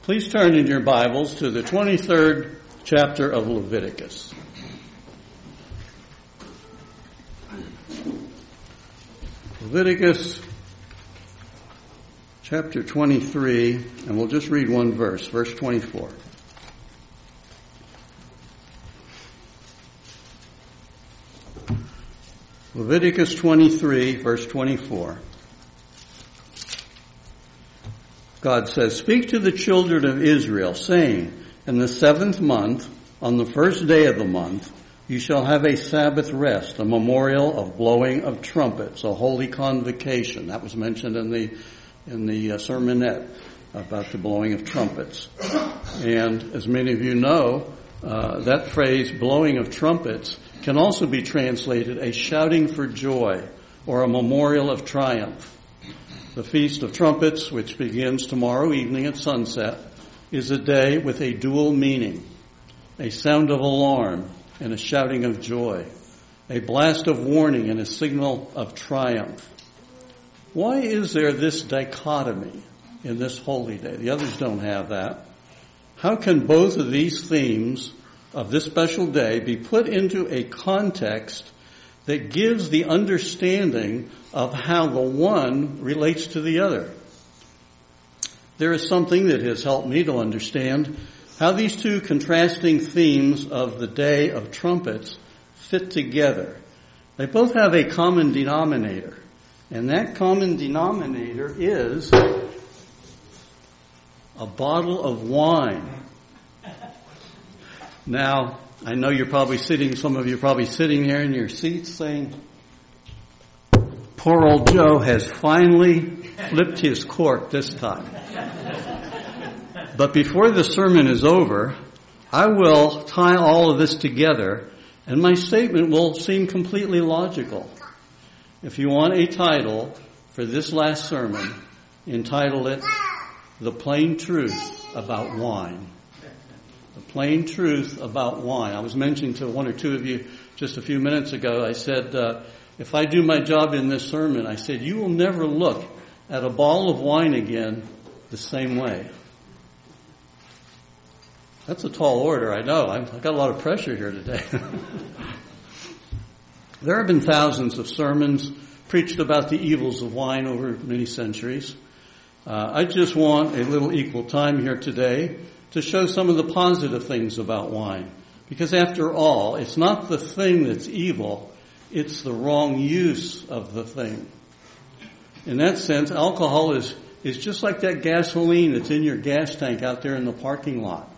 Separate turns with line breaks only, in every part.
Please turn in your Bibles to the 23rd chapter of Leviticus. Leviticus chapter 23, and we'll just read one verse, verse 24. Leviticus 23, verse 24. God says, "Speak to the children of Israel, saying, in the 7th month, on the first day of the month, you shall have a Sabbath rest, a memorial of blowing of trumpets, a holy convocation." That was mentioned in the sermonette about the blowing of trumpets. And as many of you know, that phrase, blowing of trumpets, can also be translated a shouting for joy or a memorial of triumph. The Feast of Trumpets, which begins tomorrow evening at sunset, is a day with a dual meaning, a sound of alarm and a shouting of joy, a blast of warning and a signal of triumph. Why is there this dichotomy in this holy day? The others don't have that. How can both of these themes of this special day be put into a context that gives the understanding of how the one relates to the other? There is something that has helped me to understand how these two contrasting themes of the Day of Trumpets fit together. They both have a common denominator, and that common denominator is a bottle of wine. Now, I know some of you are probably sitting there in your seats saying, poor old Joe has finally flipped his cork this time. But before the sermon is over, I will tie all of this together, and my statement will seem completely logical. If you want a title for this last sermon, entitle it, "The Plain Truth About Wine." The plain truth about wine. I was mentioning to one or two of you just a few minutes ago, I said, if I do my job in this sermon, I said, you will never look at a bottle of wine again the same way. That's a tall order, I know. I've got a lot of pressure here today. There have been thousands of sermons preached about the evils of wine over many centuries. I just want a little equal time here today to show some of the positive things about wine. Because after all, it's not the thing that's evil, it's the wrong use of the thing. In that sense, alcohol is just like that gasoline that's in your gas tank out there in the parking lot.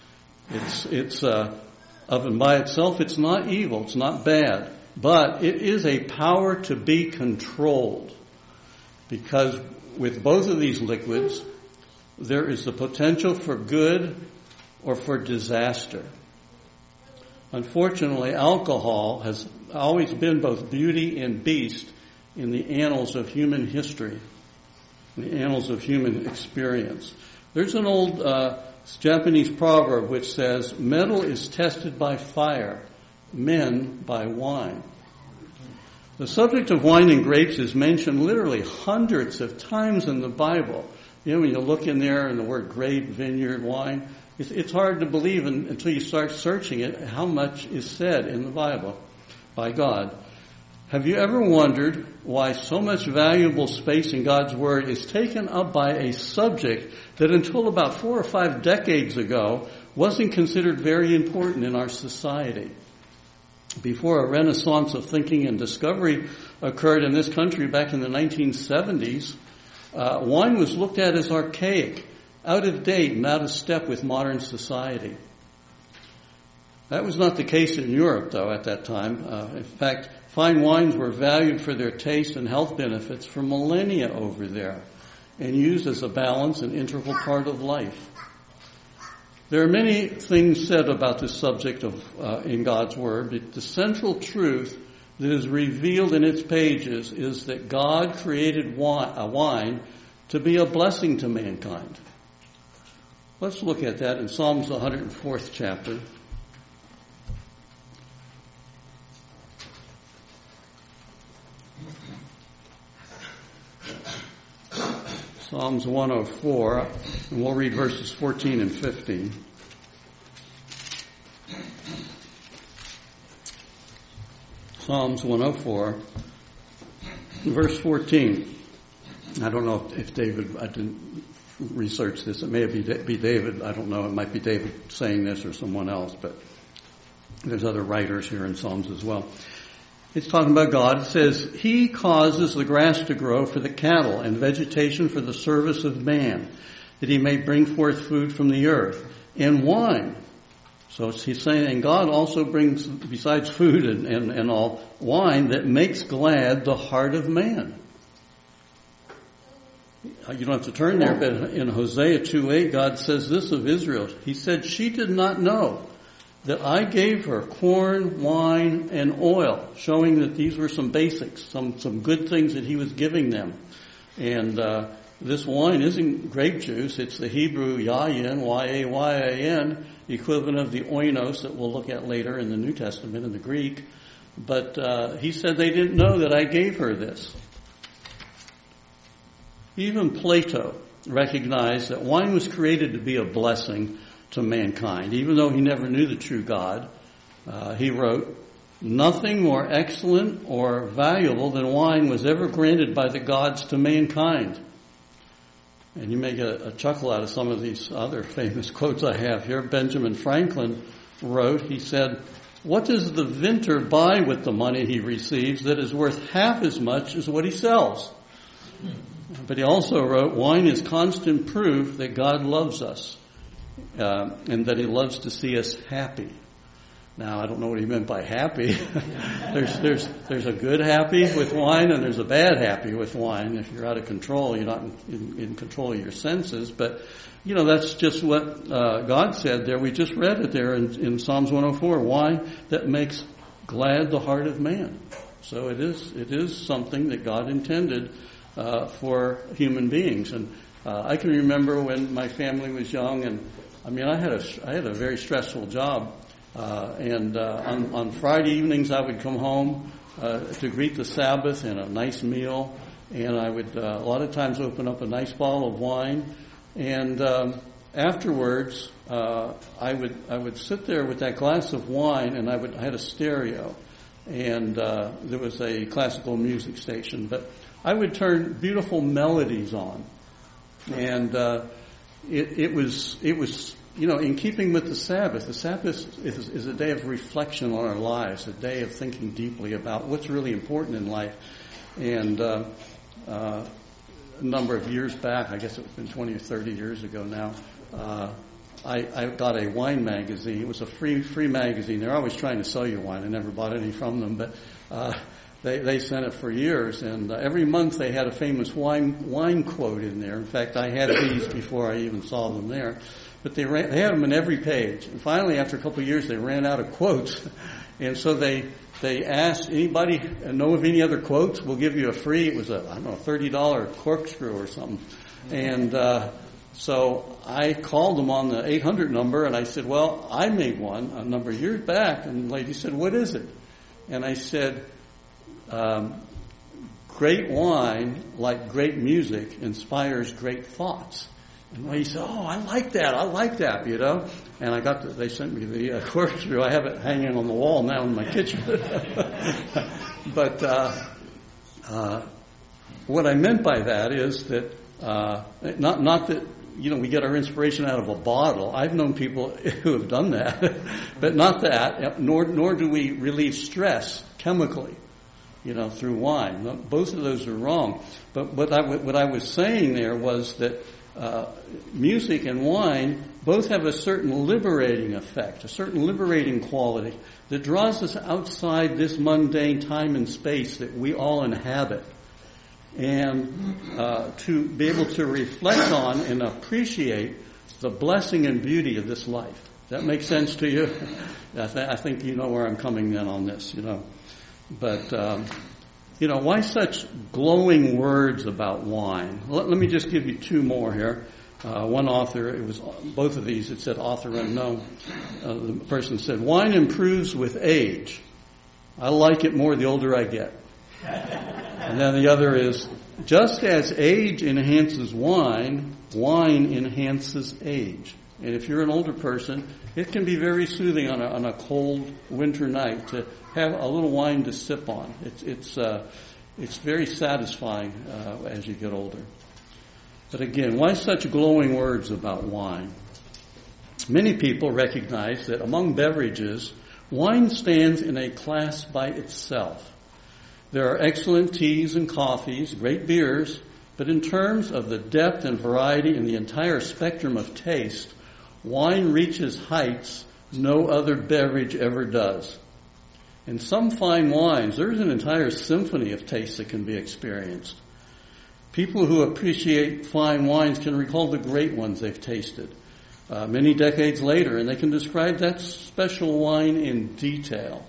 It's of and by itself, it's not evil, it's not bad, but it is a power to be controlled. Because with both of these liquids, there is the potential for good or for disaster. Unfortunately, alcohol has always been both beauty and beast in the annals of human history, in the annals of human experience. There's an old Japanese proverb which says, "Metal is tested by fire, men by wine." The subject of wine and grapes is mentioned literally hundreds of times in the Bible. You know, when you look in there and the word grape, vineyard, wine, it's hard to believe until you start searching it how much is said in the Bible by God. Have you ever wondered why so much valuable space in God's Word is taken up by a subject that until about 4 or 5 decades ago wasn't considered very important in our society? Before a renaissance of thinking and discovery occurred in this country back in the 1970s, wine was looked at as archaic, out of date, and out of step with modern society. That was not the case in Europe, though, at that time. In fact, fine wines were valued for their taste and health benefits for millennia over there, and used as a balanced and integral part of life. There are many things said about this subject in God's Word, but the central truth that is revealed in its pages is that God created wine to be a blessing to mankind. Let's look at that in Psalms 104th chapter. Psalms 104, and we'll read verses 14 and 15. Psalms 104, verse 14. I don't know if David, I didn't research this. It may be David. I don't know. It might be David saying this or someone else, but there's other writers here in Psalms as well. It's talking about God. It says, He causes the grass to grow for the cattle and vegetation for the service of man, that He may bring forth food from the earth, and wine. So he's saying, and God also brings, besides food and all, wine that makes glad the heart of man. You don't have to turn there, but in Hosea 2:8, God says this of Israel. He said, she did not know that I gave her corn, wine, and oil, showing that these were some basics, some good things that He was giving them. And this wine isn't grape juice. It's the Hebrew yayin, Y-A-Y-A-N, the equivalent of the oinos that we'll look at later in the New Testament in the Greek. But He said they didn't know that I gave her this. Even Plato recognized that wine was created to be a blessing to mankind. Even though he never knew the true God, he wrote, nothing more excellent or valuable than wine was ever granted by the gods to mankind. And you may get a chuckle out of some of these other famous quotes I have here. Benjamin Franklin wrote, he said, what does the vintner buy with the money he receives that is worth half as much as what he sells? But he also wrote, wine is constant proof that God loves us, and that He loves to see us happy. Now, I don't know what he meant by happy. there's a good happy with wine, and there's a bad happy with wine. If you're out of control, you're not in control of your senses. But, that's just what God said there. We just read it there in Psalms 104, wine that makes glad the heart of man. So it is something that God intended for human beings. And I can remember when my family was young, and I had a very stressful job. On Friday evenings I would come home to greet the Sabbath and a nice meal, and I would a lot of times open up a nice bottle of wine, and afterwards I would sit there with that glass of wine, and I had a stereo, and there was a classical music station, but I would turn beautiful melodies on, and it was in keeping with the Sabbath. The Sabbath is a day of reflection on our lives, a day of thinking deeply about what's really important in life. And a number of years back, I guess it's been 20 or 30 years ago now, I got a wine magazine. It was a free magazine. They're always trying to sell you wine. I never bought any from them, but they sent it for years. And every month they had a famous wine quote in there. In fact, I had these before I even saw them there. But they had them in every page. And finally, after a couple of years, they ran out of quotes. And so they asked, anybody know of any other quotes? We'll give you a free, it was a $30 corkscrew or something. And so I called them on the 800 number, and I said, well, I made one a number of years back. And the lady said, what is it? And I said, great wine, like great music, inspires great thoughts. And he said, oh, I like that, And they sent me the corkscrew. I have it hanging on the wall now in my kitchen. But what I meant by that is that, not that, we get our inspiration out of a bottle. I've known people who have done that. But not that, nor do we relieve stress chemically, through wine. Both of those are wrong. But what I was saying there was that music and wine both have a certain liberating effect, a certain liberating quality that draws us outside this mundane time and space that we all inhabit, and to be able to reflect on and appreciate the blessing and beauty of this life. Does that make sense to you? I think you know where I'm coming then on this, But why such glowing words about wine? Let me just give you two more here. One author, it was both of these, it said author unknown. The person said, wine improves with age. I like it more the older I get. And then the other is, Just as age enhances wine, wine enhances age. And if you're an older person, it can be very soothing on a cold winter night to have a little wine to sip on. It's very satisfying as you get older. But again, why such glowing words about wine? Many people recognize that among beverages, wine stands in a class by itself. There are excellent teas and coffees, great beers, but in terms of the depth and variety in the entire spectrum of taste, wine reaches heights no other beverage ever does. In some fine wines, there's an entire symphony of tastes that can be experienced. People who appreciate fine wines can recall the great ones they've tasted many decades later, and they can describe that special wine in detail.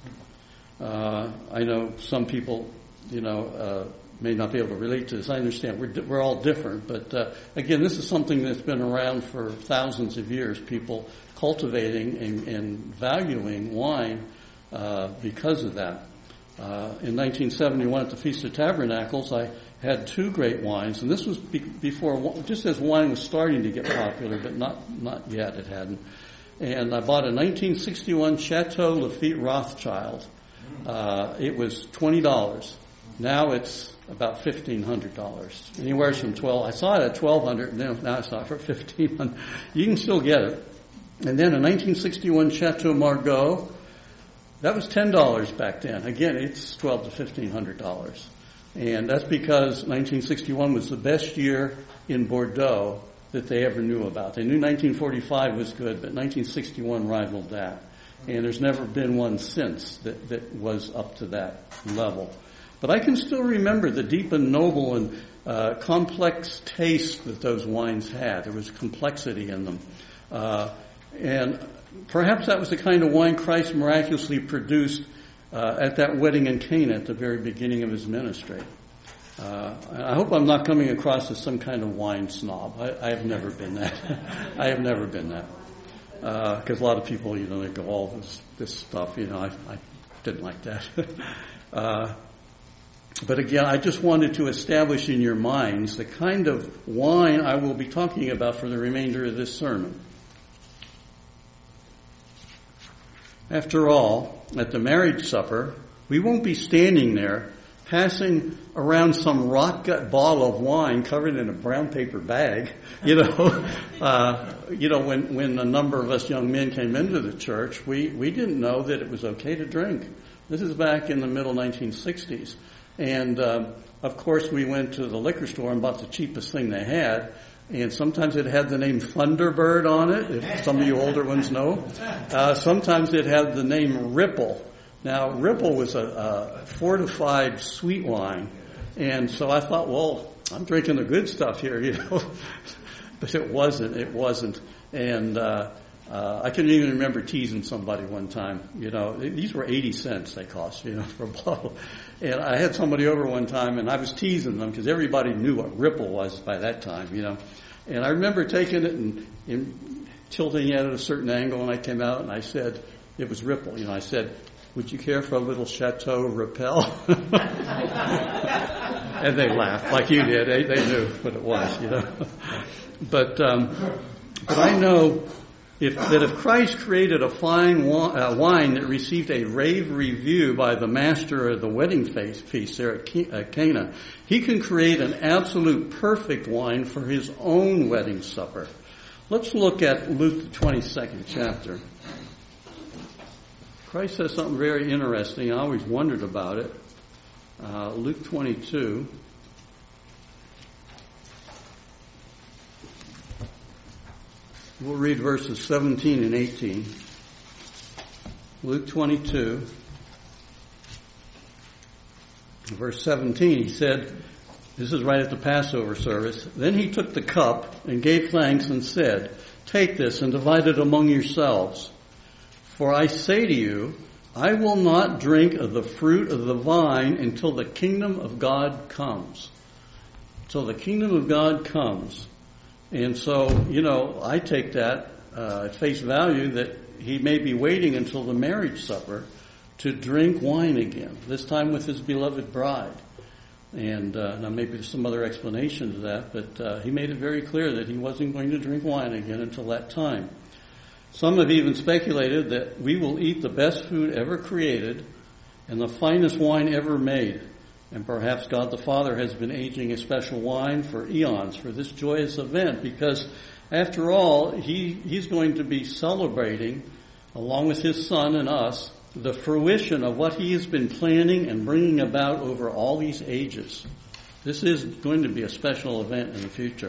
I know some people, may not be able to relate to this. I understand we're all different, but again, this is something that's been around for thousands of years. People cultivating and valuing wine because of that. In 1971 at the Feast of Tabernacles, I had two great wines, and this was before, just as wine was starting to get popular, but not yet, it hadn't. And I bought a 1961 Chateau Lafite Rothschild. It was $20. Now it's about $1,500. Anywhere from I saw it at $1,200, and now I saw it for $1,500. You can still get it. And then a 1961 Chateau Margaux, that was $10 back then. Again, it's $1,200 to $1,500. And that's because 1961 was the best year in Bordeaux that they ever knew about. They knew 1945 was good, but 1961 rivaled that. And there's never been one since that was up to that level. But I can still remember the deep and noble and complex taste that those wines had. There was complexity in them. And perhaps that was the kind of wine Christ miraculously produced at that wedding in Cana at the very beginning of his ministry. I hope I'm not coming across as some kind of wine snob. I have never been that. I have never been that. Because a lot of people, they go, all this stuff, I didn't like that. But again, I just wanted to establish in your minds the kind of wine I will be talking about for the remainder of this sermon. After all, at the marriage supper, we won't be standing there passing around some rot gut bottle of wine covered in a brown paper bag. When a number of us young men came into the church, we didn't know that it was okay to drink. This is back in the middle 1960s. And, of course, we went to the liquor store and bought the cheapest thing they had. And sometimes it had the name Thunderbird on it, if some of you older ones know. Sometimes it had the name Ripple. Now, Ripple was a fortified sweet wine. And so I thought, well, I'm drinking the good stuff here, But it wasn't. And I can even remember teasing somebody one time. These were 80 cents they cost, for a bottle. And I had somebody over one time, and I was teasing them because everybody knew what Ripple was by that time, And I remember taking it and tilting it at a certain angle, and I came out and I said, it was Ripple. I said, would you care for a little Chateau Rappel? And they laughed like you did. They knew what it was, But I know if Christ created a fine wine that received a rave review by the master of the wedding feast there at Cana, he can create an absolute perfect wine for his own wedding supper. Let's look at Luke the 22nd chapter. Christ says something very interesting. I always wondered about it. Luke 22. We'll read verses 17 and 18. Luke 22, verse 17, he said, this is right at the Passover service, then he took the cup and gave thanks and said, take this and divide it among yourselves. For I say to you, I will not drink of the fruit of the vine until the kingdom of God comes. Till the kingdom of God comes. And so, I take that at face value that he may be waiting until the marriage supper to drink wine again, this time with his beloved bride. And now maybe there's some other explanation to that, but he made it very clear that he wasn't going to drink wine again until that time. Some have even speculated that we will eat the best food ever created and the finest wine ever made. And perhaps God the Father has been aging a special wine for eons for this joyous event, because after all, he's going to be celebrating, along with his Son and us, the fruition of what he has been planning and bringing about over all these ages. This is going to be a special event in the future.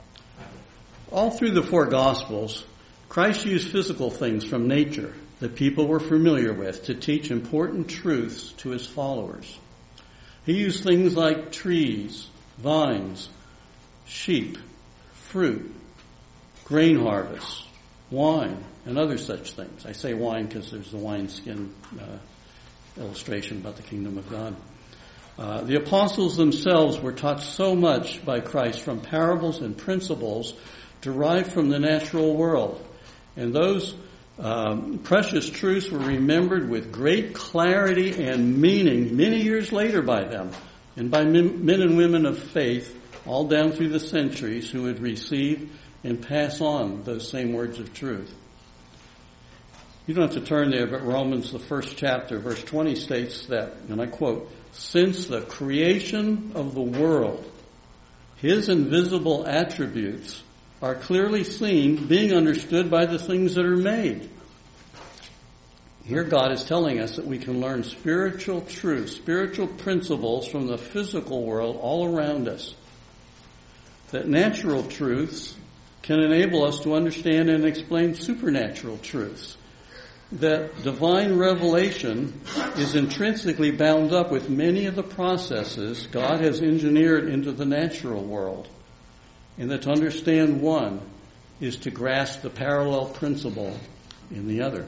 All through the four Gospels, Christ used physical things from nature that people were familiar with to teach important truths to his followers. He used things like trees, vines, sheep, fruit, grain harvests, wine, and other such things. I say wine because there's the wineskin illustration about the kingdom of God. The apostles themselves were taught so much by Christ from parables and principles derived from the natural world. And those precious truths were remembered with great clarity and meaning many years later by them and by men and women of faith all down through the centuries who would receive and pass on those same words of truth. You don't have to turn there, but Romans, the first chapter, verse 20 states that, and I quote, "Since the creation of the world, his invisible attributes are clearly seen, being understood by the things that are made." Here God is telling us that we can learn spiritual truths, spiritual principles from the physical world all around us. That natural truths can enable us to understand and explain supernatural truths. That divine revelation is intrinsically bound up with many of the processes God has engineered into the natural world. And that to understand one is to grasp the parallel principle in the other.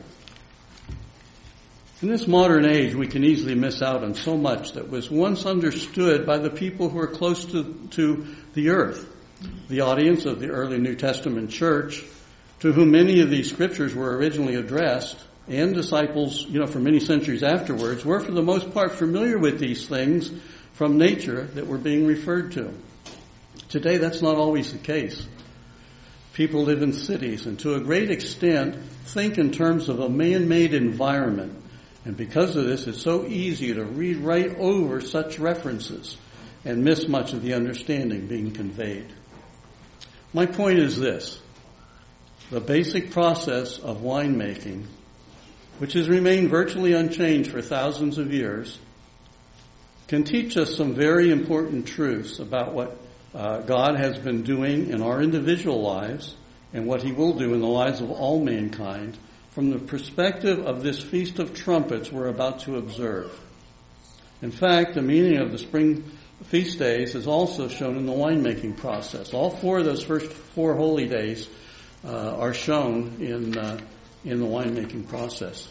In this modern age, we can easily miss out on so much that was once understood by the people who are close to the earth. The audience of the early New Testament church, to whom many of these scriptures were originally addressed, and disciples, for many centuries afterwards, were for the most part familiar with these things from nature that were being referred to. Today, that's not always the case. People live in cities and to a great extent think in terms of a man-made environment. And because of this, it's so easy to read right over such references and miss much of the understanding being conveyed. My point is this: the basic process of winemaking, which has remained virtually unchanged for thousands of years, can teach us some very important truths about what God has been doing in our individual lives and what he will do in the lives of all mankind from the perspective of this Feast of Trumpets we're about to observe. In fact, the meaning of the spring feast days is also shown in the winemaking process. All four of those first 4 holy days are shown in the winemaking process.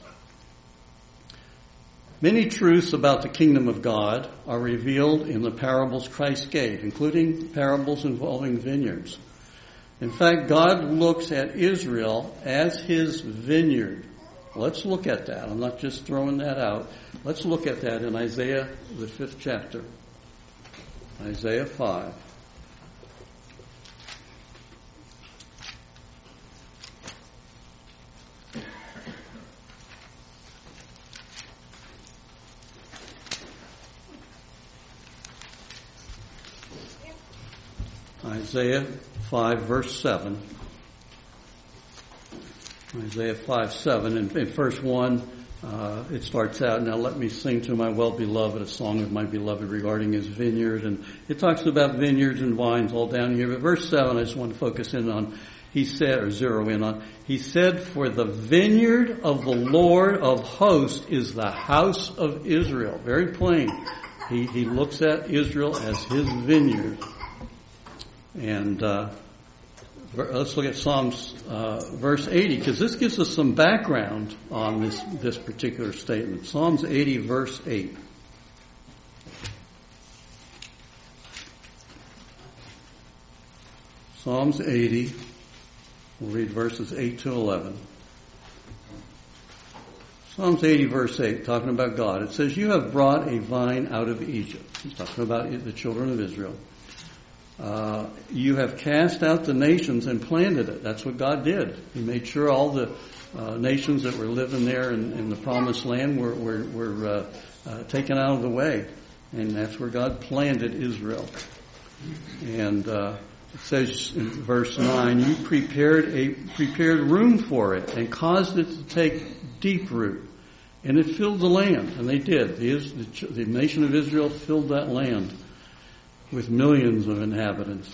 Many truths about the kingdom of God are revealed in the parables Christ gave, including parables involving vineyards. In fact, God looks at Israel as his vineyard. Let's look at that. I'm not just throwing that out. Let's look at that in Isaiah, the 5th chapter. Isaiah 5. Isaiah 5, verse 7. Isaiah 5:7. In verse 1, it starts out, "Now let me sing to my well-beloved a song of my beloved regarding his vineyard." And it talks about vineyards and vines all down here. But verse 7, I just want to focus in on, he said, or zero in on, he said, "For the vineyard of the Lord of hosts is the house of Israel." Very plain. He looks at Israel as his vineyard. And let's look at Psalms verse 80, because this gives us some background on this particular statement. Psalms 80, verse 8. Psalms 80, we'll read verses 8 to 11. Psalms 80 verse 8, talking about God. It says, you have brought a vine out of Egypt. He's talking about the children of Israel. You have cast out the nations and planted it. That's what God did. He made sure all the nations that were living there in the promised land were taken out of the way. And that's where God planted Israel. And it says in verse 9, you prepared room for it and caused it to take deep root. And it filled the land. And they did. The nation of Israel filled that land with millions of inhabitants.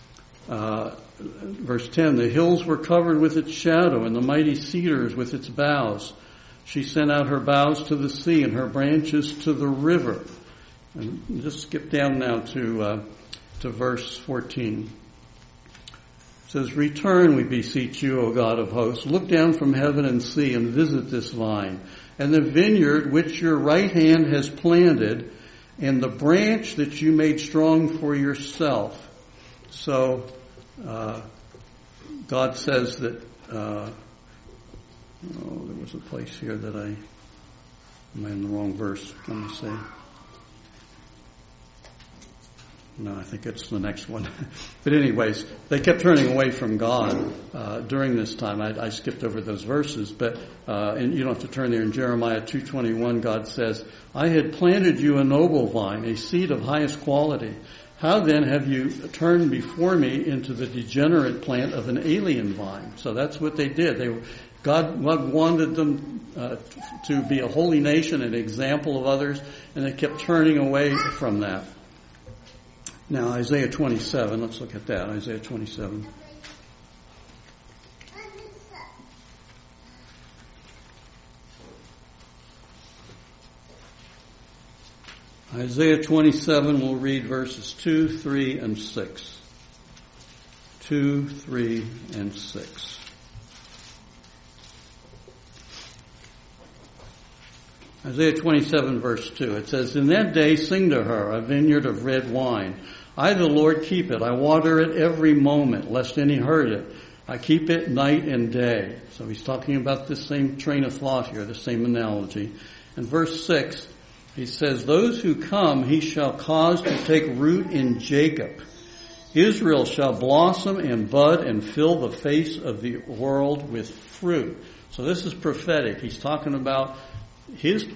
Verse 10, the hills were covered with its shadow and the mighty cedars with its boughs. She sent out her boughs to the sea and her branches to the river. And just skip down now to verse 14. It says, return, we beseech you, O God of hosts. Look down from heaven and see and visit this vine and the vineyard which your right hand has planted and the branch that you made strong for yourself. So, God says that, there was a place here that am I in the wrong verse? Let me see. No, I think it's the next one. But anyways, they kept turning away from God during this time. I skipped over those verses, but and you don't have to turn there. In Jeremiah 2:21, God says, I had planted you a noble vine, a seed of highest quality. How then have you turned before me into the degenerate plant of an alien vine? So that's what they did. God wanted them to be a holy nation, an example of others, and they kept turning away from that. Now, Isaiah 27, let's look at that. Isaiah 27. Isaiah 27, we'll read verses 2, 3, and 6. 2, 3, and 6. Isaiah 27 verse 2, it says, in that day sing to her, a vineyard of red wine. I, the Lord, keep it. I water it every moment, lest any hurt it. I keep it night and day. So he's talking about this same train of thought here, the same analogy. In verse 6, he says, those who come he shall cause to take root in Jacob. Israel shall blossom and bud and fill the face of the world with fruit. So this is prophetic. He's talking about his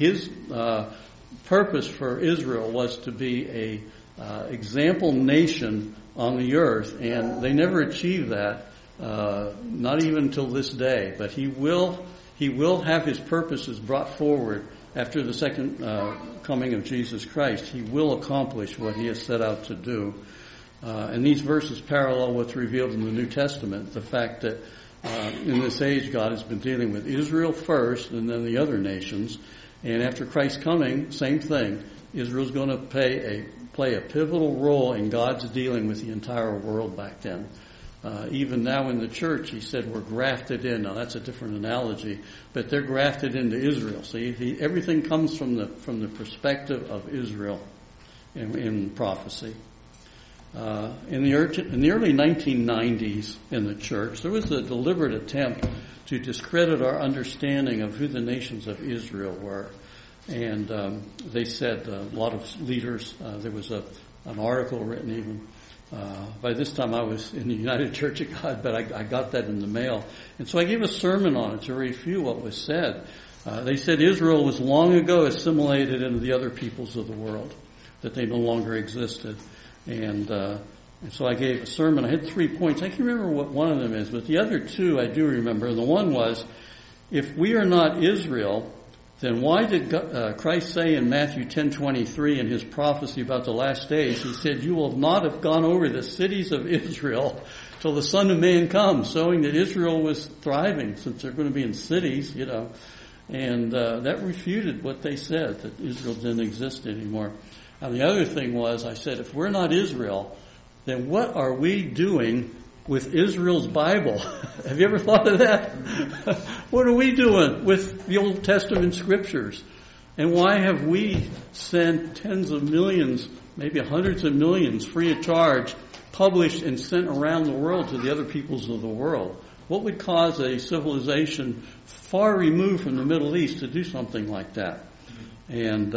purpose for Israel was to be a example nation on the earth, and they never achieved that, not even until this day. But he will have his purposes brought forward after the second coming of Jesus Christ. He will accomplish what he has set out to do. And these verses parallel what's revealed in the New Testament, the fact that in this age, God has been dealing with Israel first and then the other nations. And after Christ's coming, same thing. Israel's going to play a pivotal role in God's dealing with the entire world back then. Even now in the church, he said we're grafted in. Now that's a different analogy, but they're grafted into Israel. See, everything comes from the perspective of Israel in prophecy. In the early 1990s in the church, there was a deliberate attempt to discredit our understanding of who the nations of Israel were. And they said, a lot of leaders, there was an article written even, by this time I was in the United Church of God, but I got that in the mail. And so I gave a sermon on it to refute what was said. They said Israel was long ago assimilated into the other peoples of the world, that they no longer existed. And so I gave a sermon. I had 3 points. I can't remember what one of them is, but the other two I do remember. And the one was, if we are not Israel, then why did Christ say in Matthew 10:23 in his prophecy about the last days, he said, you will not have gone over the cities of Israel till the Son of Man comes, showing that Israel was thriving since they're going to be in cities, And that refuted what they said, that Israel didn't exist anymore. And the other thing was, I said, if we're not Israel, then what are we doing with Israel's Bible? Have you ever thought of that? What are we doing with the Old Testament scriptures? And why have we sent tens of millions, maybe hundreds of millions, free of charge, published and sent around the world to the other peoples of the world? What would cause a civilization far removed from the Middle East to do something like that? And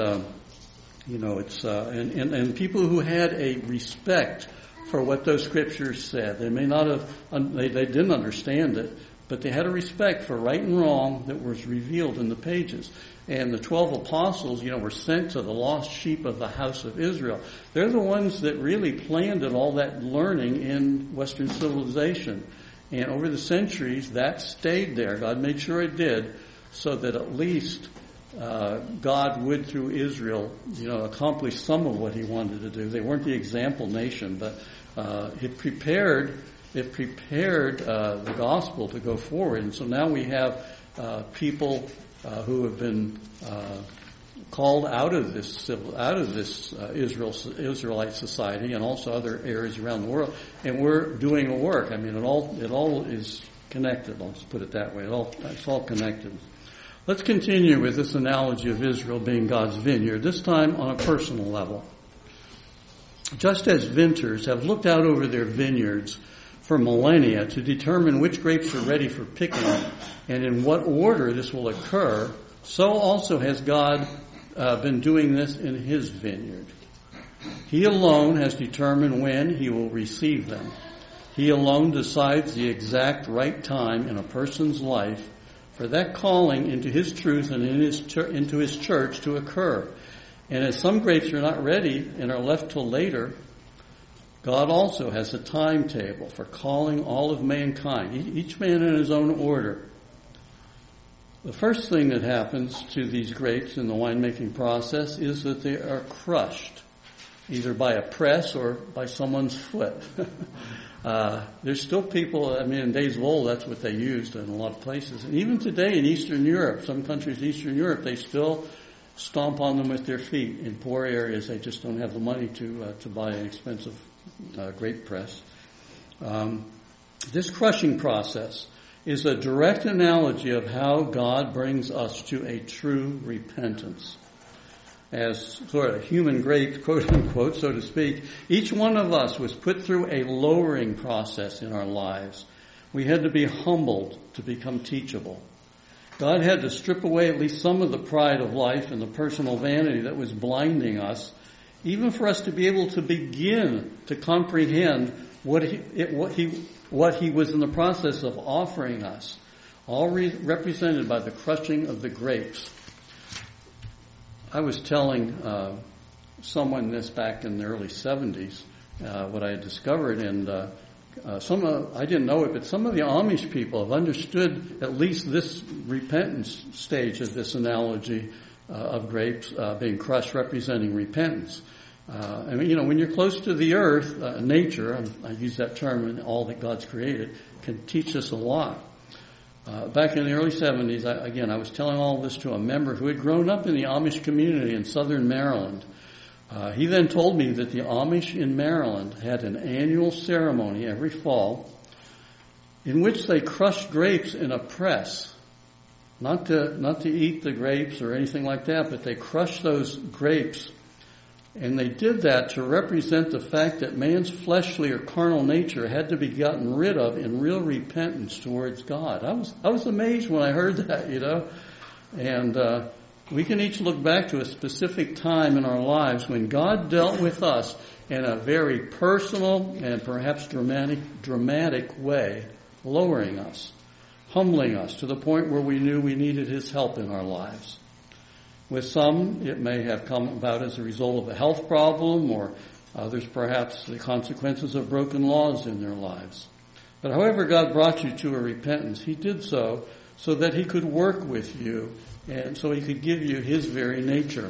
it's and people who had a respect for what those scriptures said. They may not have, they didn't understand it, but they had a respect for right and wrong that was revealed in the pages. And the 12 apostles, were sent to the lost sheep of the house of Israel. They're the ones that really planted all that learning in Western civilization. And over the centuries, that stayed there. God made sure it did, so that at least God would, through Israel, accomplish some of what He wanted to do. They weren't the example nation, but it prepared the gospel to go forward. And so now we have people who have been called out of this Israelite society and also other areas around the world, and we're doing a work. I mean, it all is connected. Let's put it that way. It's all connected. Let's continue with this analogy of Israel being God's vineyard, this time on a personal level. Just as vintners have looked out over their vineyards for millennia to determine which grapes are ready for picking and in what order this will occur, so also has God been doing this in His vineyard. He alone has determined when He will receive them. He alone decides the exact right time in a person's life for that calling into His truth and into His church to occur. And as some grapes are not ready and are left till later, God also has a timetable for calling all of mankind, each man in his own order. The first thing that happens to these grapes in the winemaking process is that they are crushed, either by a press or by someone's foot. There's still people, in days of old, that's what they used in a lot of places. And even today in Eastern Europe, some countries in Eastern Europe, they still stomp on them with their feet. In poor areas, they just don't have the money to buy an expensive grape press. This crushing process is a direct analogy of how God brings us to a true repentance. As sort of human grape, quote unquote, so to speak, each one of us was put through a lowering process in our lives. We had to be humbled to become teachable. God had to strip away at least some of the pride of life and the personal vanity that was blinding us, even for us to be able to begin to comprehend what he was in the process of offering us, all represented by the crushing of the grapes. I was telling someone this back in the early 70s, what I had discovered, and I didn't know it, but some of the Amish people have understood at least this repentance stage of this analogy of grapes being crushed, representing repentance. When you're close to the earth, nature, I use that term in all that God's created, can teach us a lot. Back in the early 70s, I was telling all this to a member who had grown up in the Amish community in southern Maryland. He then told me that the Amish in Maryland had an annual ceremony every fall in which they crushed grapes in a press. Not to eat the grapes or anything like that, but they crushed those grapes. And they did that to represent the fact that man's fleshly or carnal nature had to be gotten rid of in real repentance towards God. I was amazed when I heard that, And we can each look back to a specific time in our lives when God dealt with us in a very personal and perhaps dramatic way, lowering us, humbling us to the point where we knew we needed His help in our lives. With some, it may have come about as a result of a health problem, or others perhaps the consequences of broken laws in their lives. But however God brought you to a repentance, He did so that He could work with you and so He could give you His very nature.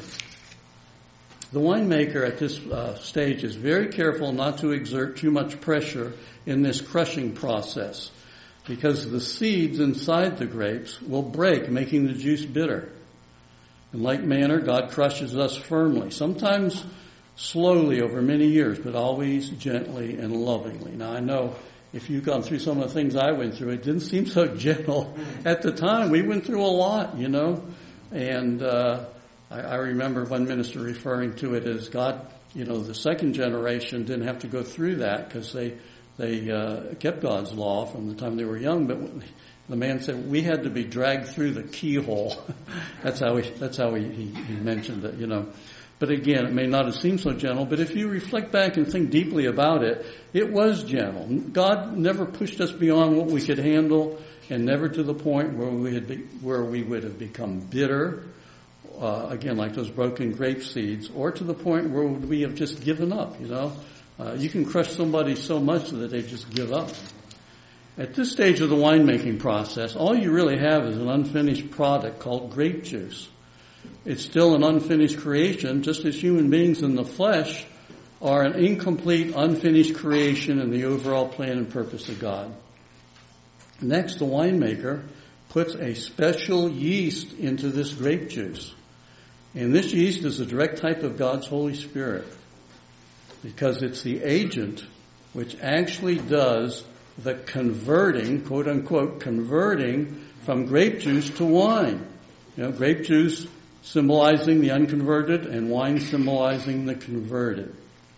The winemaker at this stage is very careful not to exert too much pressure in this crushing process, because the seeds inside the grapes will break, making the juice bitter. In like manner, God crushes us firmly, sometimes slowly over many years, but always gently and lovingly. Now, I know if you've gone through some of the things I went through, it didn't seem so gentle at the time. We went through a lot, and I remember one minister referring to it as God, the second generation didn't have to go through that because they They kept God's law from the time they were young, but the man said we had to be dragged through the keyhole. That's how he mentioned it, you know. But again, it may not have seemed so gentle, but if you reflect back and think deeply about it, it was gentle. God never pushed us beyond what we could handle, and never to the point where we would have become bitter, again, like those broken grape seeds, or to the point where we have just given up, you know. You can crush somebody so much that they just give up. At this stage of the winemaking process, all you really have is an unfinished product called grape juice. It's still an unfinished creation, just as human beings in the flesh are an incomplete, unfinished creation in the overall plan and purpose of God. Next, the winemaker puts a special yeast into this grape juice. And this yeast is a direct type of God's Holy Spirit, because it's the agent which actually does the converting, quote unquote, converting from grape juice to wine. You know, grape juice symbolizing the unconverted and wine symbolizing the converted.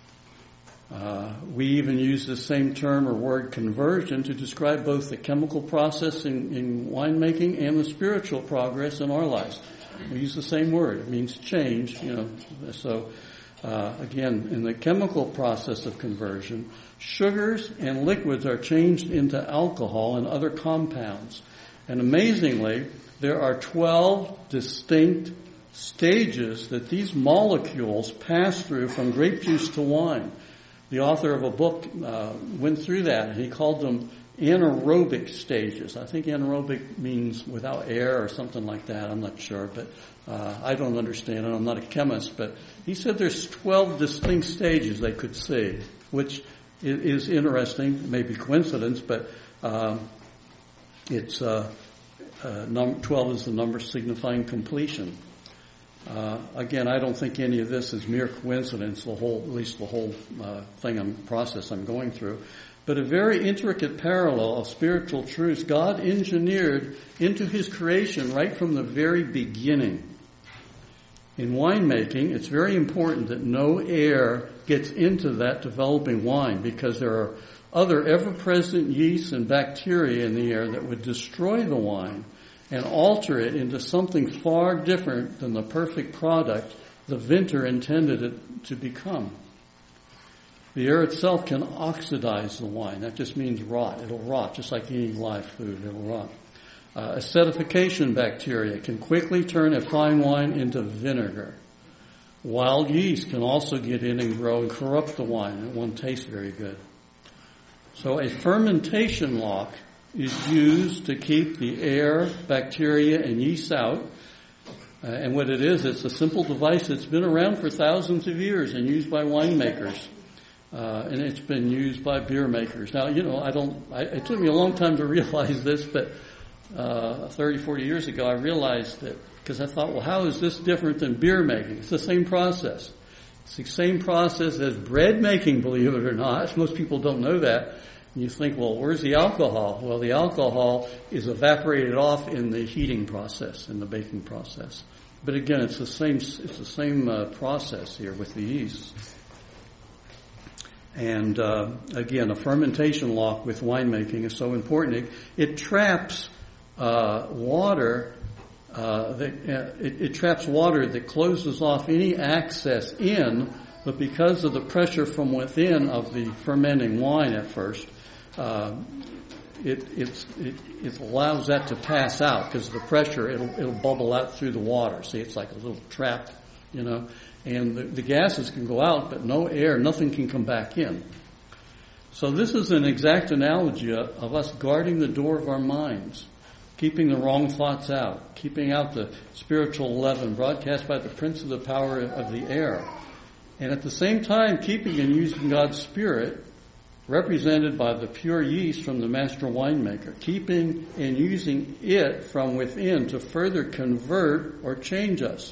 We even use the same term or word conversion to describe both the chemical process in winemaking and the spiritual progress in our lives. We use the same word. It means change, you know. So, again, in the chemical process of conversion, sugars and liquids are changed into alcohol and other compounds. And amazingly, there are 12 distinct stages that these molecules pass through from grape juice to wine. The author of a book went through that, and he called them anaerobic stages. I think anaerobic means without air or something like that. I'm not sure, but I don't understand it. I'm not a chemist, but he said there's 12 distinct stages they could see, which is interesting. Maybe coincidence, but it's 12 is the number signifying completion. Again, I don't think any of this is mere coincidence, at least the whole process I'm going through. But a very intricate parallel of spiritual truths God engineered into His creation right from the very beginning. In winemaking, it's very important that no air gets into that developing wine, because there are other ever-present yeasts and bacteria in the air that would destroy the wine and alter it into something far different than the perfect product the vintner intended it to become. The air itself can oxidize the wine. That just means rot. It'll rot, just like eating live food. It'll rot. Acidification bacteria can quickly turn a fine wine into vinegar. Wild yeast can also get in and grow and corrupt the wine. It won't taste very good. So a fermentation lock is used to keep the air, bacteria, and yeast out. And what it is, it's a simple device that's been around for thousands of years and used by winemakers. And it's been used by beer makers. Now, you know, it took me a long time to realize this, but 30, 40 years ago I realized that, because I thought, well, how is this different than beer making? It's the same process. It's the same process as bread making, believe it or not. Most people don't know that. And you think, well, where's the alcohol? Well, the alcohol is evaporated off in the heating process, in the baking process. But again, it's the same process here with the yeast. And again, a fermentation lock with winemaking is so important. It traps water. It traps water that closes off any access in, but because of the pressure from within of the fermenting wine at first, it allows that to pass out, because of the pressure. It'll bubble out through the water. See, it's like a little trap, you know. And the gases can go out, but no air, nothing can come back in. So this is an exact analogy of us guarding the door of our minds, keeping the wrong thoughts out, keeping out the spiritual leaven broadcast by the prince of the power of the air. And at the same time, keeping and using God's Spirit, represented by the pure yeast from the master winemaker, keeping and using it from within to further convert or change us.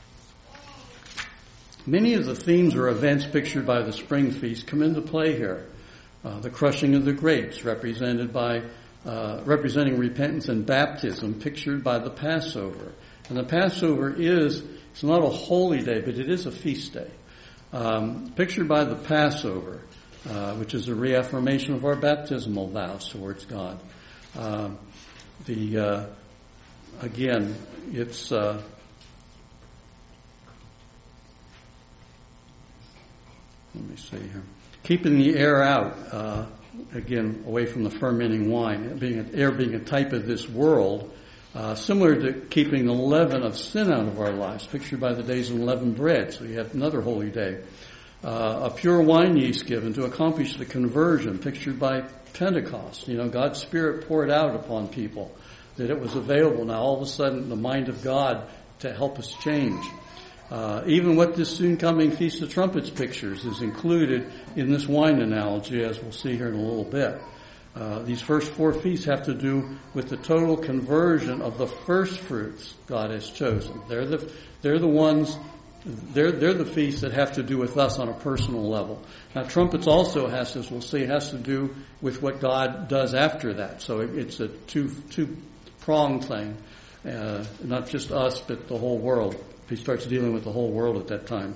Many of the themes or events pictured by the spring feast come into play here. The crushing of the grapes, representing repentance and baptism, pictured by the Passover. And the Passover it's not a holy day, but it is a feast day. Pictured by the Passover. which is a reaffirmation of our baptismal vows towards God. Again, it's let me see here. Keeping the air out, again, away from the fermenting wine, air being a type of this world, similar to keeping the leaven of sin out of our lives, pictured by the days of unleavened bread. So you have another holy day. A pure wine yeast given to accomplish the conversion, pictured by Pentecost. God's Spirit poured out upon people, that it was available now all of a sudden the mind of God to help us change. Even what this soon coming Feast of Trumpets pictures is included in this wine analogy, as we'll see here in a little bit. These first 4 feasts have to do with the total conversion of the first fruits God has chosen. They're the ones, they're the feasts that have to do with us on a personal level. Now, trumpets also has to do with what God does after that. So it's a two-pronged thing, not just us, but the whole world. He starts dealing with the whole world at that time.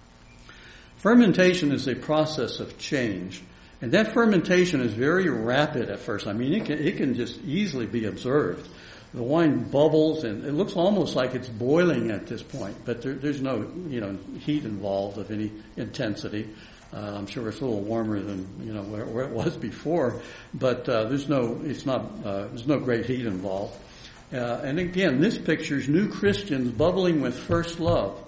Fermentation is a process of change. And that fermentation is very rapid at first. I mean, it can just easily be observed. The wine bubbles, and it looks almost like it's boiling at this point, but there's no, heat involved of any intensity. I'm sure it's a little warmer than, where it was before, but there's no great heat involved. And again, this pictures new Christians bubbling with first love.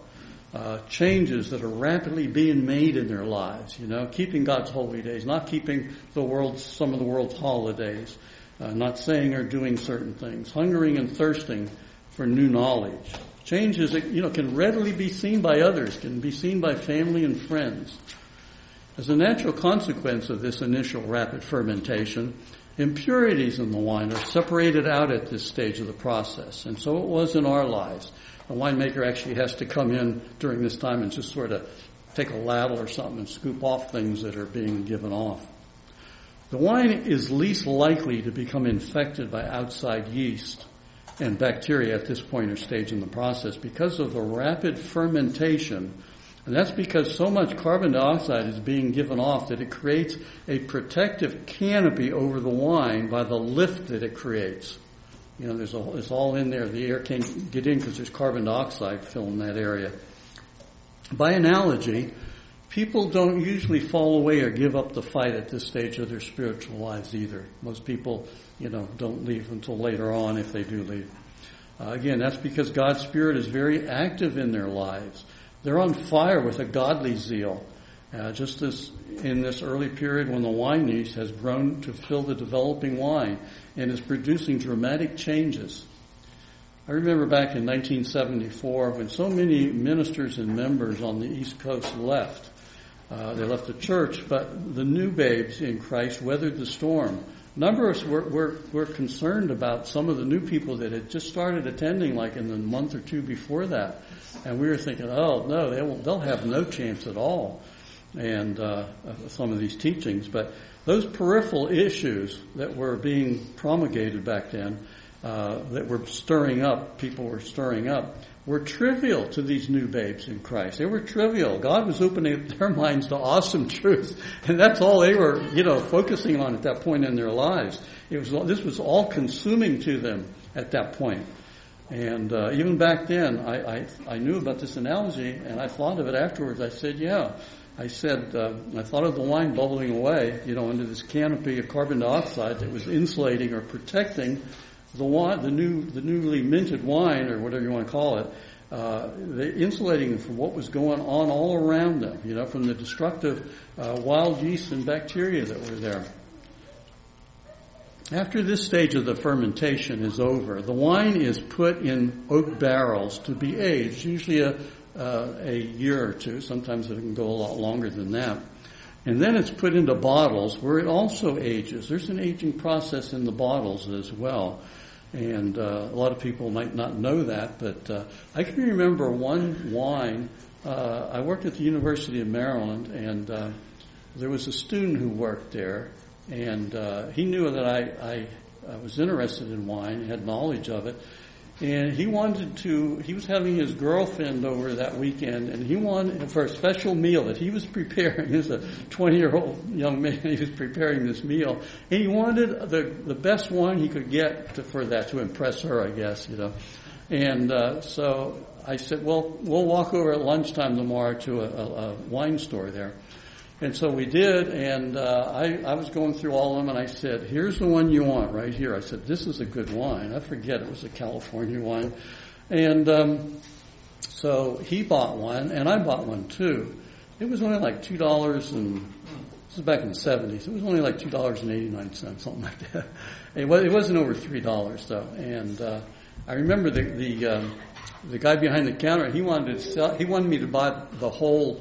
Changes that are rapidly being made in their lives, keeping God's holy days, not keeping some of the world's holidays, not saying or doing certain things, hungering and thirsting for new knowledge. Changes that, can readily be seen by others, can be seen by family and friends. As a natural consequence of this initial rapid fermentation, impurities in the wine are separated out at this stage of the process. And so it was in our lives. A winemaker actually has to come in during this time and just sort of take a ladle or something and scoop off things that are being given off. The wine is least likely to become infected by outside yeast and bacteria at this point or stage in the process because of the rapid fermentation. And that's because so much carbon dioxide is being given off that it creates a protective canopy over the wine by the lift that it creates. It's all in there. The air can't get in because there's carbon dioxide filling that area. By analogy, people don't usually fall away or give up the fight at this stage of their spiritual lives either. Most people, don't leave until later on if they do leave. Again, that's because God's Spirit is very active in their lives. They're on fire with a godly zeal. Just as in this early period when the wine yeast has grown to fill the developing wine and is producing dramatic changes. I remember back in 1974 when so many ministers and members on the East Coast left. They left the church, but the new babes in Christ weathered the storm. A number of us were concerned about some of the new people that had just started attending like in the month or two before that. And we were thinking, oh, no, they'll have no chance at all. And some of these teachings. But those peripheral issues that were being promulgated back then, that were people were stirring up, were trivial to these new babes in Christ. They were trivial. God was opening their minds to awesome truth. And that's all they were, focusing on at that point in their lives. This was all consuming to them at that point. And even back then, I knew about this analogy, and I thought of it afterwards. I said, I thought of the wine bubbling away, into this canopy of carbon dioxide that was insulating or protecting the wine, the newly minted wine, or whatever you want to call it, insulating them from what was going on all around them, from the destructive wild yeast and bacteria that were there. After this stage of the fermentation is over, the wine is put in oak barrels to be aged, usually a year or two. Sometimes it can go a lot longer than that. And then it's put into bottles where it also ages. There's an aging process in the bottles as well. And a lot of people might not know that, but I can remember one wine. I worked at the University of Maryland, and there was a student who worked there, and he knew that I was interested in wine, had knowledge of it. And he was having his girlfriend over that weekend, and he wanted, for a special meal that he was preparing, he was a 20-year-old young man, he was preparing this meal, and he wanted the best wine he could get for that, to impress her, I guess, And so I said, well, we'll walk over at lunchtime tomorrow to a wine store there. And so we did, and I was going through all of them, and I said, here's the one you want right here. I said, this is a good wine. I forget, it was a California wine. And so he bought one, and I bought one too. It was only like $2, and this was back in the 70s. It was only like $2.89, something like that. It wasn't over $3 though. And I remember the guy behind the counter, he wanted me to buy the whole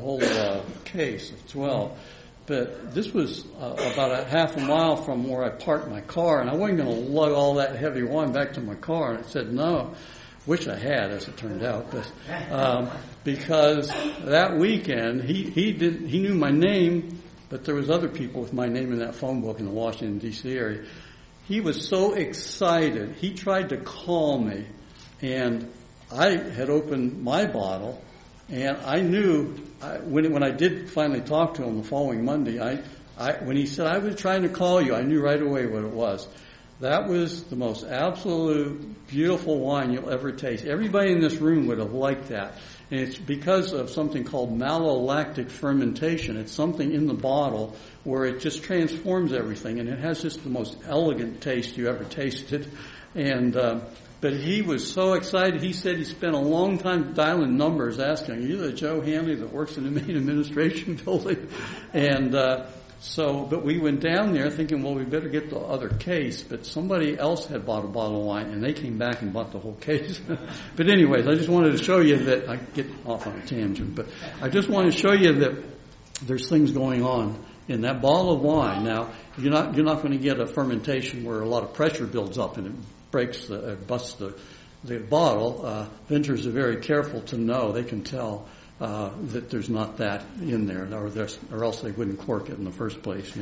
case of 12, but this was about a half a mile from where I parked my car, and I wasn't going to lug all that heavy wine back to my car. And I said no, which I had, as it turned out, but because that weekend he knew my name, but there was other people with my name in that phone book in the Washington D.C. area. He was so excited. He tried to call me, and I had opened my bottle. And I knew when I did finally talk to him the following Monday, when he said, I was trying to call you, I knew right away what it was. That was the most absolute beautiful wine you'll ever taste. Everybody in this room would have liked that. And it's because of something called malolactic fermentation. It's something in the bottle where it just transforms everything, and it has just the most elegant taste you ever tasted. And but he was so excited. He said he spent a long time dialing numbers, asking, "Are you the Joe Hanley that works in the main administration building?" And but we went down there thinking, well, we better get the other case. But somebody else had bought a bottle of wine, and they came back and bought the whole case. But anyways, I just wanted to show you that, I get off on a tangent, but I just want to show you that there's things going on in that bottle of wine. Now, you're not going to get a fermentation where a lot of pressure builds up and it busts the bottle. Vintners are very careful to know. They can tell that there's not that in there, or else they wouldn't cork it in the first place,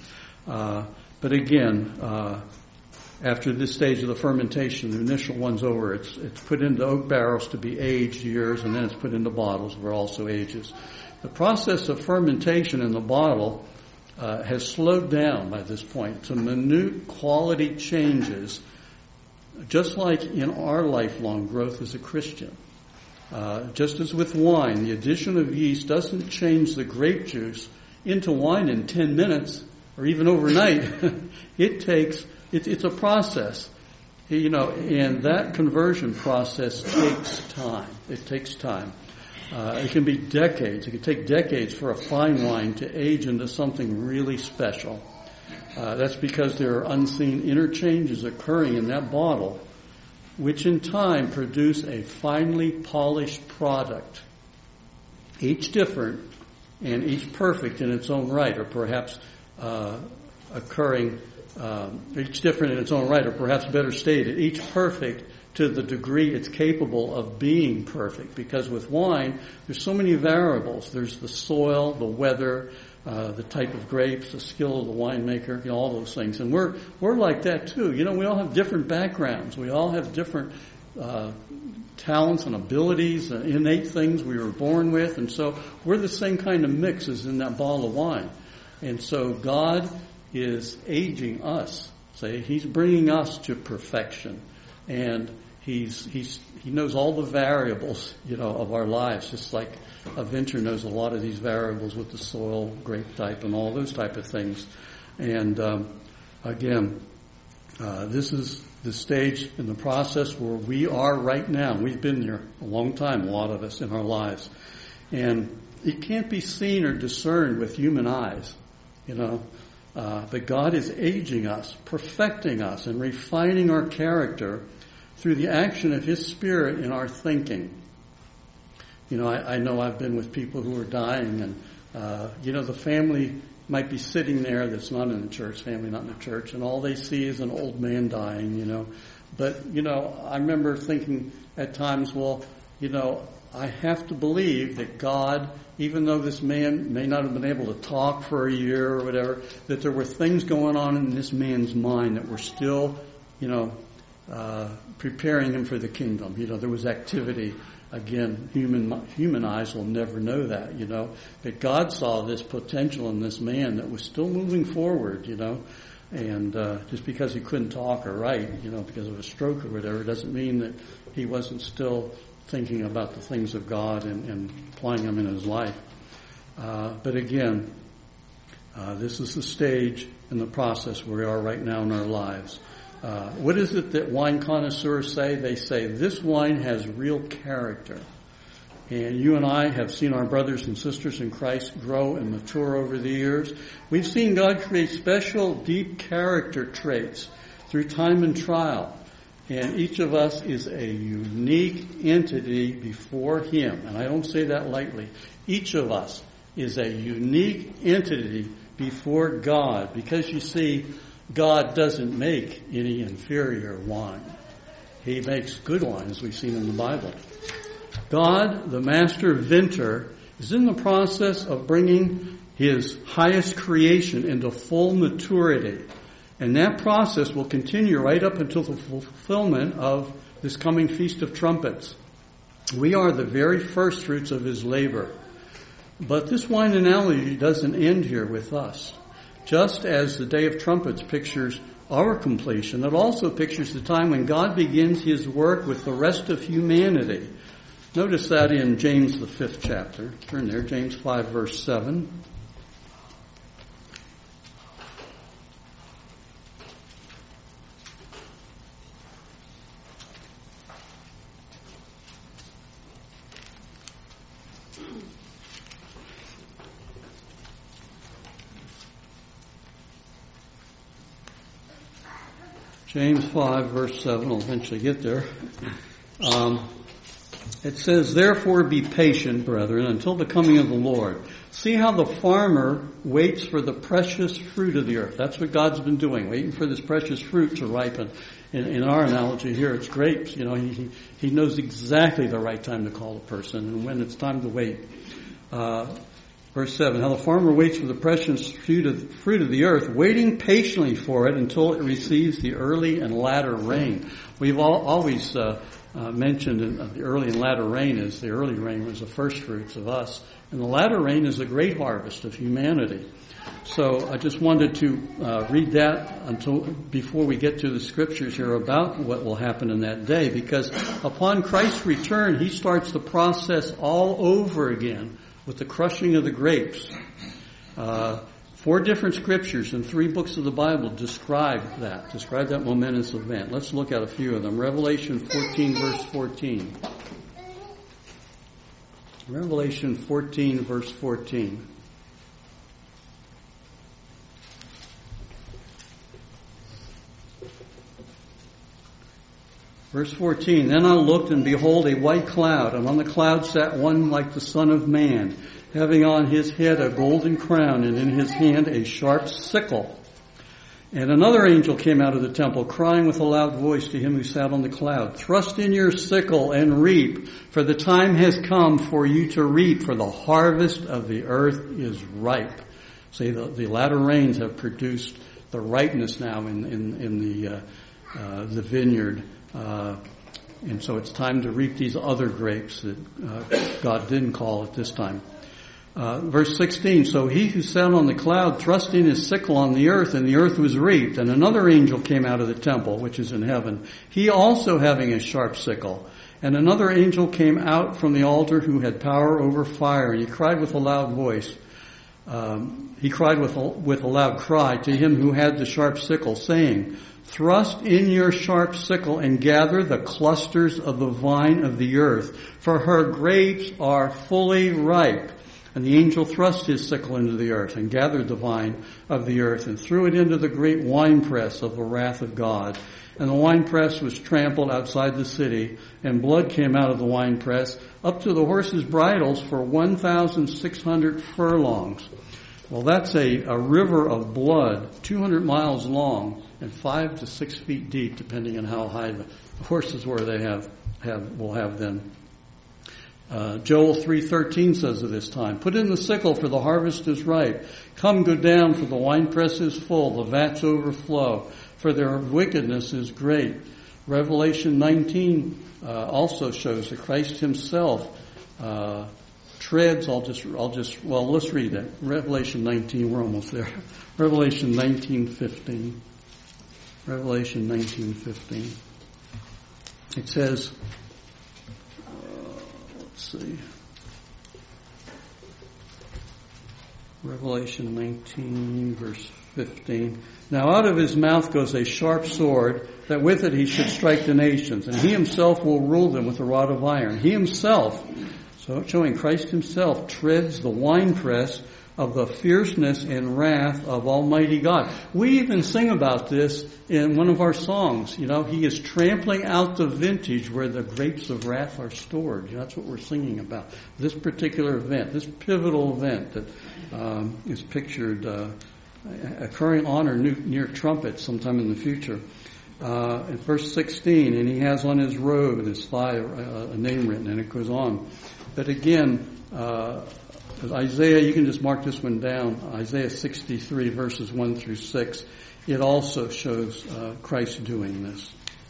But again, after this stage of the fermentation, the initial one's over. It's put into oak barrels to be aged years, and then it's put into bottles where also ages. The process of fermentation in the bottle has slowed down by this point to minute quality changes, just like in our lifelong growth as a Christian. Just as with wine, the addition of yeast doesn't change the grape juice into wine in 10 minutes or even overnight. It's a process, and that conversion process takes time. It takes time. It can be decades. It can take decades for a fine wine to age into something really special. That's because there are unseen interchanges occurring in that bottle, which in time produce a finely polished product, each different and each perfect in its own right, or perhaps each different in its own right, or perhaps better stated, each perfect to the degree it's capable of being perfect. Because with wine, there's so many variables. There's the soil, the weather, the type of grapes, the skill of the winemaker, all those things. And we're like that too. We all have different backgrounds. We all have different talents and abilities, innate things we were born with. And so we're the same kind of mix as in that bottle of wine. And so God is aging us. He's bringing us to perfection. And he knows all the variables, of our lives, just like a vintner knows a lot of these variables with the soil, grape type, and all those type of things. And again, this is the stage in the process where we are right now. We've been there a long time, a lot of us in our lives. And it can't be seen or discerned with human eyes, but God is aging us, perfecting us, and refining our character through the action of His Spirit in our thinking. I know I've been with people who are dying, and, the family might be sitting there that's not in the church, family not in the church, and all they see is an old man dying, But, I remember thinking at times, I have to believe that God, even though this man may not have been able to talk for a year or whatever, that there were things going on in this man's mind that were still, preparing him for the kingdom. There was activity. Again, human eyes will never know that, But God saw this potential in this man that was still moving forward, And just because he couldn't talk or write, because of a stroke or whatever, doesn't mean that he wasn't still thinking about the things of God and applying them in his life. But again, this is the stage and the process where we are right now in our lives. What is it that wine connoisseurs say? They say this wine has real character. And you and I have seen our brothers and sisters in Christ grow and mature over the years. We've seen God create special, deep character traits through time and trial. And each of us is a unique entity before Him. And I don't say that lightly. Each of us is a unique entity before God. Because you see, God doesn't make any inferior wine. He makes good wine, as we've seen in the Bible. God, the master vintner, is in the process of bringing His highest creation into full maturity. And that process will continue right up until the fulfillment of this coming Feast of Trumpets. We are the very first fruits of His labor. But this wine analogy doesn't end here with us. Just as the Day of Trumpets pictures our completion, it also pictures the time when God begins His work with the rest of humanity. Notice that in James, the 5th chapter. Turn there, James 5, verse 7. James 5, verse 7, I'll eventually get there. It says, "Therefore be patient, brethren, until the coming of the Lord. See how the farmer waits for the precious fruit of the earth." That's what God's been doing, waiting for this precious fruit to ripen. In our analogy here, it's grapes. He knows exactly the right time to call a person and when it's time to wait. Verse 7, "How the farmer waits for the precious fruit of the earth, waiting patiently for it until it receives the early and latter rain." We've always mentioned the early and latter rain is the early rain was the first fruits of us, and the latter rain is the great harvest of humanity. So I just wanted to read that before we get to the scriptures here about what will happen in that day, because upon Christ's return, He starts the process all over again with the crushing of the grapes. 4 different scriptures in 3 books of the Bible describe that momentous event. Let's look at a few of them. Revelation 14, verse 14. Revelation 14, verse 14. Verse 14, "Then I looked, and behold, a white cloud, and on the cloud sat one like the Son of Man, having on his head a golden crown, and in his hand a sharp sickle. And another angel came out of the temple, crying with a loud voice to him who sat on the cloud, 'Thrust in your sickle and reap, for the time has come for you to reap, for the harvest of the earth is ripe.'" See, the latter rains have produced the ripeness now in the vineyard. And so it's time to reap these other grapes that God didn't call at this time. Verse 16, "So he who sat on the cloud thrust in his sickle on the earth, and the earth was reaped. And another angel came out of the temple, which is in heaven, he also having a sharp sickle. And another angel came out from the altar who had power over fire, and he cried with a loud voice. He cried with a loud cry to him who had the sharp sickle, saying, 'Thrust in your sharp sickle and gather the clusters of the vine of the earth, for her grapes are fully ripe.' And the angel thrust his sickle into the earth and gathered the vine of the earth and threw it into the great winepress of the wrath of God. And the winepress was trampled outside the city, and blood came out of the winepress up to the horses' bridles for 1,600 furlongs." Well, that's a river of blood, 200 miles long and 5 to 6 feet deep, depending on how high the horses were they will have then. Joel 3:13 says of this time, "Put in the sickle, for the harvest is ripe. Come, go down, for the winepress is full, the vats overflow, for their wickedness is great. Revelation 19 also shows that Christ himself treads. Let's read it. Revelation 19, we're almost there. Revelation 19:15. Revelation 19:15. It says, let's see. Revelation 19, verse 15. Now out of his mouth goes a sharp sword, that with it he should strike the nations, and he himself will rule them with a rod of iron. He himself, so showing Christ himself, treads the winepress of the fierceness and wrath of Almighty God. We even sing about this in one of our songs. You know, he is trampling out the vintage where the grapes of wrath are stored. You know, that's what we're singing about. This particular event, this pivotal event that is pictured occurring on or near trumpets sometime in the future. In verse 16, and he has on his robe and his thigh a name written, and it goes on. But again, Isaiah, you can just mark this one down, Isaiah 63 verses 1 through 6, it also shows Christ doing this.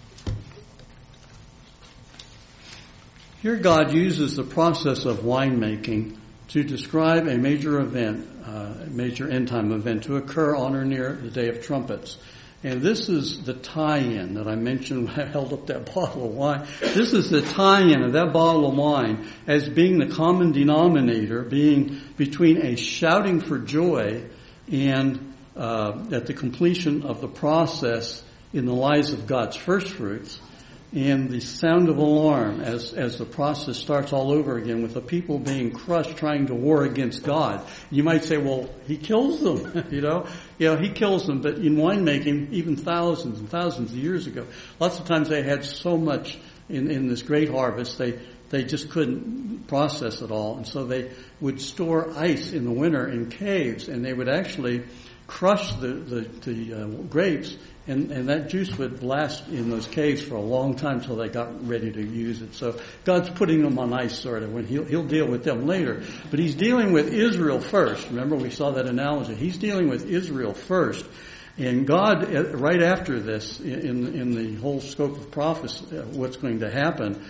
Here God uses the process of winemaking to describe a major event, a major end-time event to occur on or near the Day of Trumpets. And this is the tie-in that I mentioned when I held up that bottle of wine. This is the tie-in of that bottle of wine as being the common denominator, being between a shouting for joy and at the completion of the process in the lives of God's first fruits, and the sound of alarm as the process starts all over again with the people being crushed trying to war against God. You might say, well, he kills them, he kills them, but in winemaking, even thousands and thousands of years ago, lots of times they had so much in this great harvest, they just couldn't process it all, and so they would store ice in the winter in caves, and they would actually crush the grapes, and that juice would last in those caves for a long time till they got ready to use it. So God's putting them on ice, sort of, when he'll deal with them later. But he's dealing with Israel first. Remember, we saw that analogy. He's dealing with Israel first. And God, right after this, in the whole scope of prophecy, what's going to happen,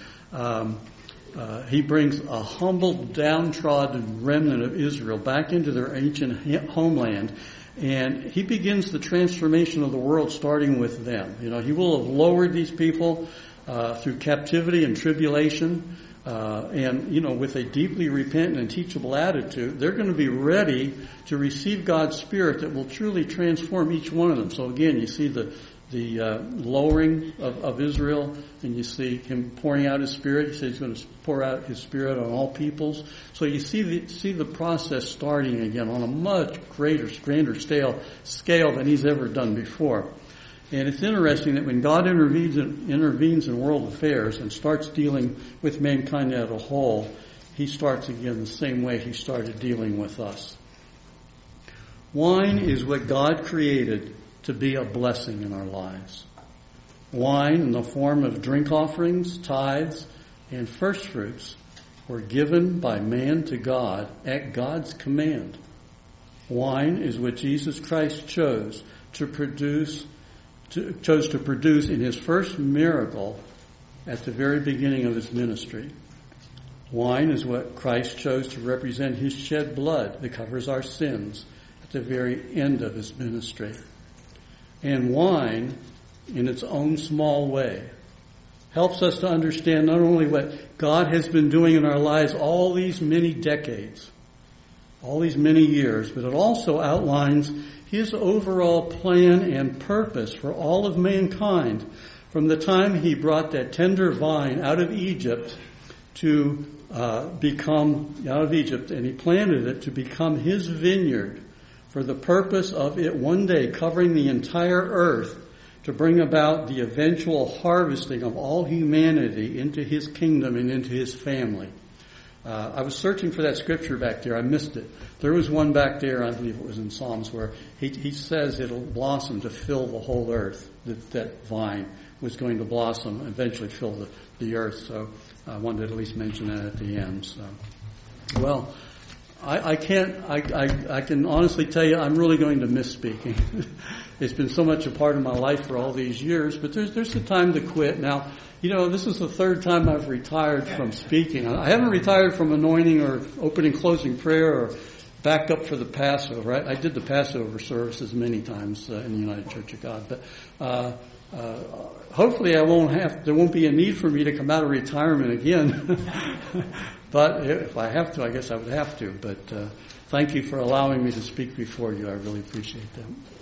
he brings a humble, downtrodden remnant of Israel back into their ancient homeland. And he begins the transformation of the world starting with them. He will have lowered these people through captivity and tribulation. And with a deeply repentant and teachable attitude, they're going to be ready to receive God's Spirit that will truly transform each one of them. So again, you see the lowering of Israel, and you see him pouring out his Spirit. He says he's going to pour out his Spirit on all peoples. So you see the process starting again on a much grander scale than he's ever done before. And it's interesting that when God intervenes in world affairs and starts dealing with mankind as a whole, he starts again the same way he started dealing with us. Wine is what God created to be a blessing in our lives. Wine in the form of drink offerings, tithes, and first fruits were given by man to God at God's command. Wine is what Jesus Christ chose to produce in his first miracle at the very beginning of his ministry. Wine is what Christ chose to represent his shed blood that covers our sins at the very end of his ministry. And wine, in its own small way, helps us to understand not only what God has been doing in our lives all these many decades, all these many years, but it also outlines his overall plan and purpose for all of mankind from the time he brought that tender vine out of Egypt and he planted it to become his vineyard, for the purpose of it one day covering the entire earth to bring about the eventual harvesting of all humanity into his kingdom and into his family. I was searching for that scripture back there. I missed it. There was one back there, I believe it was in Psalms, where he says it'll blossom to fill the whole earth, that vine was going to blossom and eventually fill the earth. So I wanted to at least mention that at the end. So, well, I can honestly tell you I'm really going to miss speaking. It's been so much a part of my life for all these years, but there's a time to quit. Now, this is the third time I've retired from speaking. I haven't retired from anointing or opening, closing prayer or back up for the Passover. I did the Passover services many times in the United Church of God, but hopefully there won't be a need for me to come out of retirement again. But if I have to, I guess I would have to. But thank you for allowing me to speak before you. I really appreciate that.